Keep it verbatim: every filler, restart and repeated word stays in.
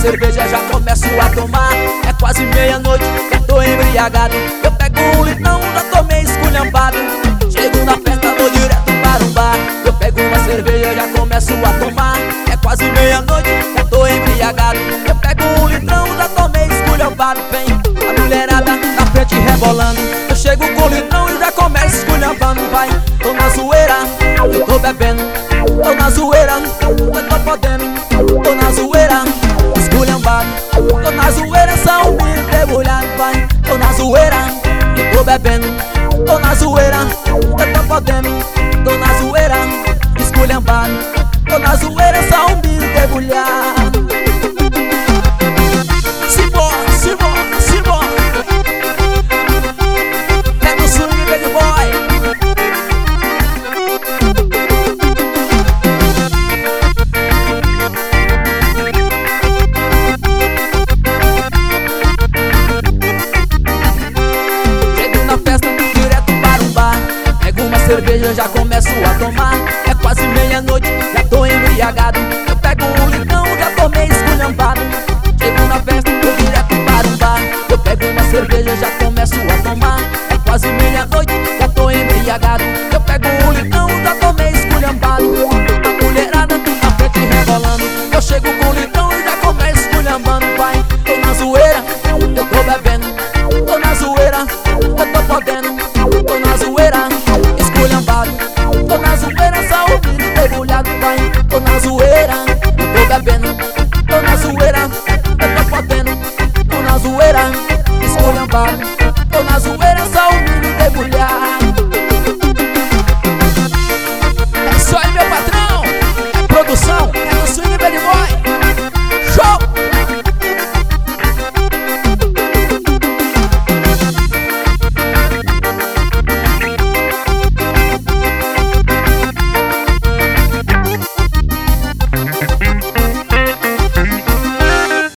cerveja, já começo a tomar. É quase meia-noite, eu tô embriagado. Eu pego um litrão, já tomei esculhambado. Chego na festa, vou direto para um bar. Eu pego uma cerveja, já começo a tomar. É quase meia-noite, eu tô embriagado. Eu pego um litrão, já tomei esculhambado. Vem a mulherada na frente rebolando. Eu chego com o litrão e já começo esculhambando. Vai, tô na zoeira, eu tô bebendo. Tô na zoeira, eu tô podendo. Tô na zoeira, esculhambado. Tô na zoeira, só um milho debulhado. Vai, tô na zoeira, eu tô bebendo. Tô na zoeira, eu tô podendo. Tô na zoeira, esculhambado. Tô na zoeira, só um milho debulhado.